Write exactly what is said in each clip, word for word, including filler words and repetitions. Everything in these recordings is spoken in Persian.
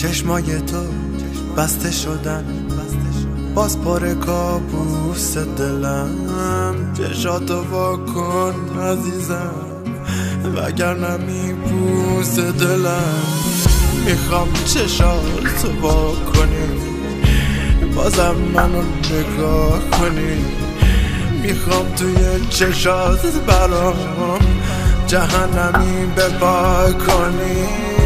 چشمای تو بسته شدن، باز پر کابوس دلم. چشاتو وا کن عزیزم وگرنه میبوس دلم. میخوام چشاتو وا کنی بازم منو نگاه کنی. میخوام توی چشات برام جهنمی بپا کنی.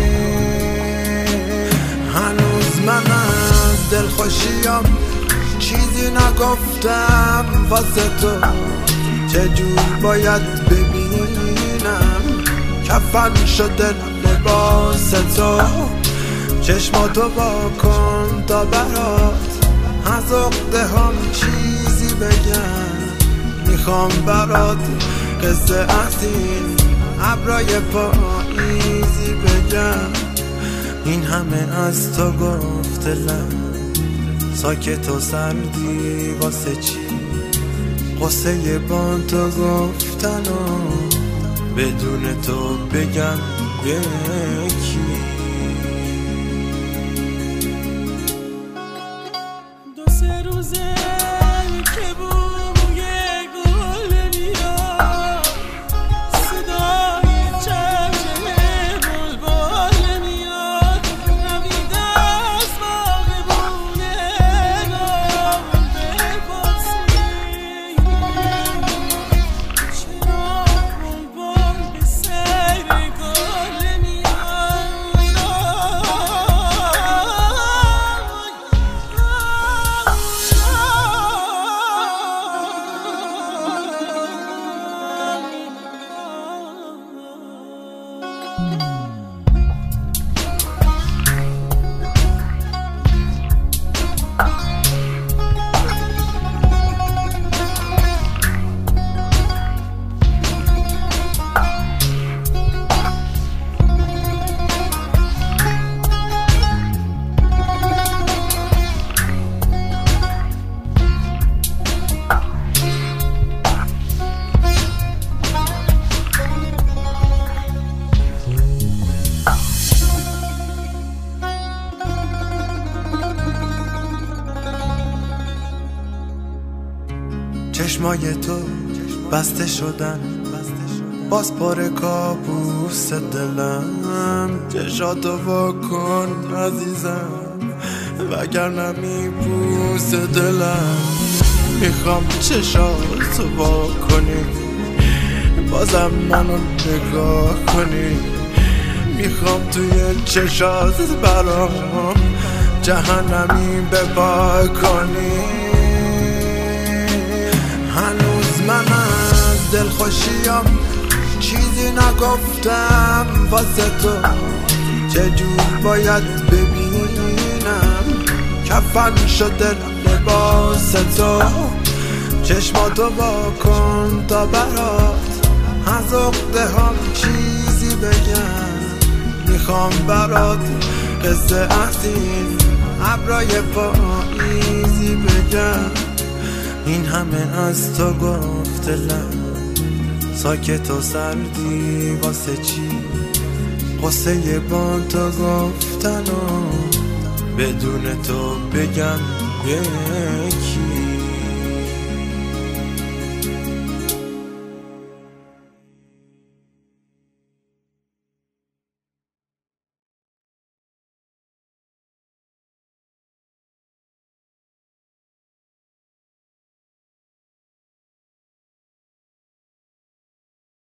هنوز من از دلخوشیم چیزی نگفتم واسه تو. چجور باید ببینم کفن شده لباس تو. چشماتو با کن تا برات از عقده هم چیزی بگم. میخوام برات قصه از این ابرای پاییزی بگم. این همه از تو گفته لب ساکت و سردی واسه چی؟ قصه با تو گفتن و بدون تو بگم یکی. دو سه روزه که بوی گل میاد، صدای چهچه بلبل میاد. نمیده از باغبونه نام بپرسی چرا بلبل به سیر گل میاد. چشمای تو بسته شدن، باز پر کابوس دلم. چشاتو وا کن عزیزم وگرنه میبوس دلم. میخوام چشاتو وا کنی بازم منو نگاه کنی. میخوام توی چشات برام جهنمی بپا کنی. هنوز من از دلخوشیم چیزی نگفتم واسه تو. چجور باید ببینم کفن شده لباس تو. چشماتو با کن تا برات از عقده هم چیزی بگم. میخوام برات قصه از این ابرای پاییزی بگم. این همه از تو گفته لب ساکت و سردی واسه چی؟ قصه با تو گفتن و بدون تو بگم یکی.